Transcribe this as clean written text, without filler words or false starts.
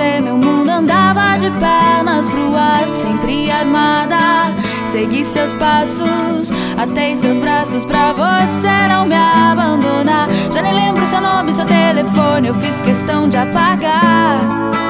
você meu mundo andava de pernas pro ar, sempre armada. Segui seus passos, atei seus braços pra você não me abandonar. Já nem lembro seu nome, seu telefone, eu fiz questão de apagar.